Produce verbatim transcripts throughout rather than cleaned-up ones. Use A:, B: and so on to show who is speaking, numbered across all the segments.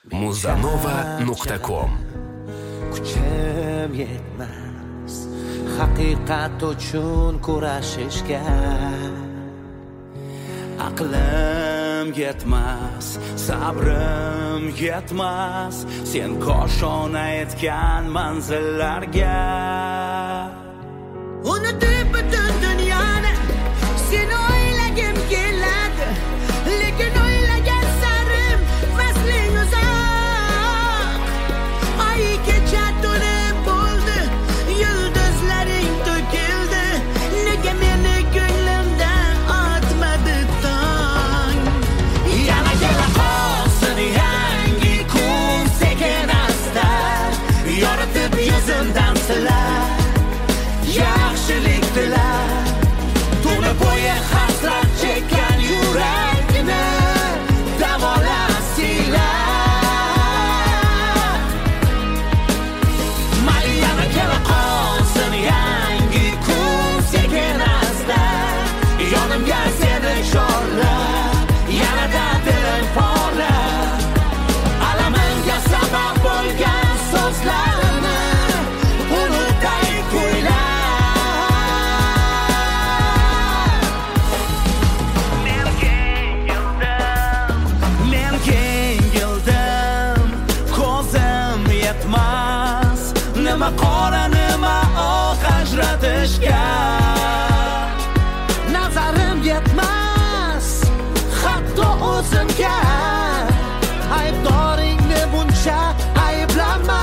A: muzanova nuqta com.
B: Kuchim yetmas haqiqat uchun kurashishga, aqlim yetmas, sabrim yetmas sen qo'shona etgan manzillarga.
C: Unutib butun dunyoni seni o'ylagim keladi, lekin o'ylagan sarim fasling uzoq. Ay kecha to'lib bo'ldi, yulduzlaring to'kildi, nega meni ko'nglimdan otmadi tong? Yana kela qolsin yangi kun sekin asta, yoritib yuzimdan silar yaxshilik tilar. Tuni bo'yi hasrat chekkan yurakni davolasinglar. Mayli yana kela qolsin yangi kun sekin asta, yonimga seni chorlab, yanada dilim porlab, alamimga sabab bo'lgan so'zlarni unutay qo'ylar. Nima qora nima oq ajratishga, nazarim yetmas hatto o'zimga. Aybdoringni buncha ayblama.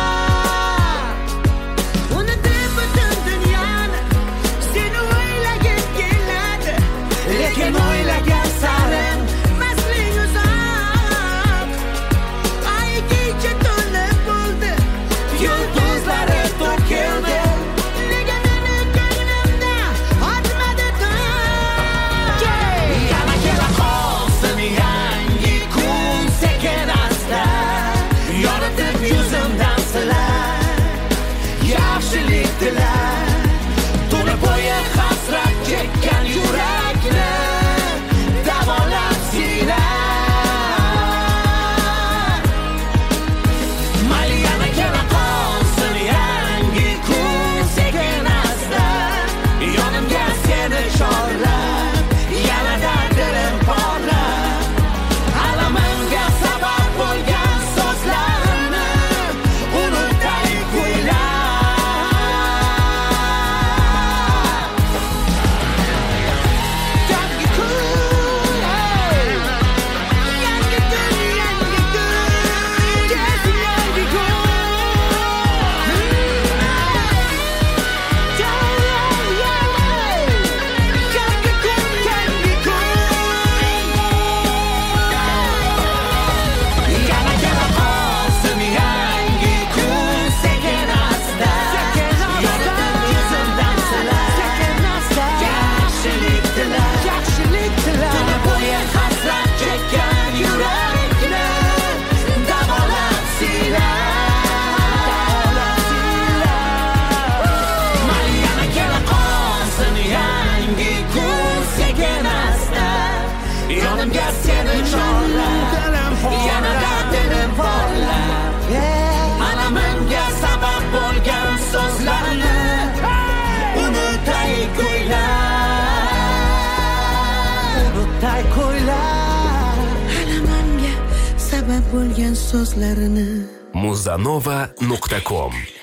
C: Unutib butun dunyoni seni o'ylagim keladi, lekin o'ylagan sarim fasling uzoq. Ay kecha to'lib bo'ldi, yulduzlari to'kildi, nega meni ko'nglimda otmadi tong? Yana kela qolsin yangi kun sekin asta, yoritib yuzimdan silar yaxshilik tilar. Tuni bo'yi hasrat chekkan yurakni davolasinglar. Mayli yana kela qolsin yangi kun sekin asta, yonimga seni chorlab, yanada dilim porlab, alamimga sabab bo'lgan so'zlarni unutay qo'ylar. Yangi kun, ey, yangi kun, yangi kun, kelsin yangi kun. Yana kela qolsin yangi kun sekin asta, yoritib yuzimdan silar yaxshilik tilar. Tuni bo'yi hasrat chekkan yurakni davolasinglar. Mayli yana kela qolsin yangi kun sekin asta, yonimga seni chorlab, yanada dilim porlab, alamimga sabab bo'lgan so'zlarni unutay qo'ylar. Unutay qo'ylar. Alamimga sabab bo'lgan so'zlarini
A: muzanova nuqta com.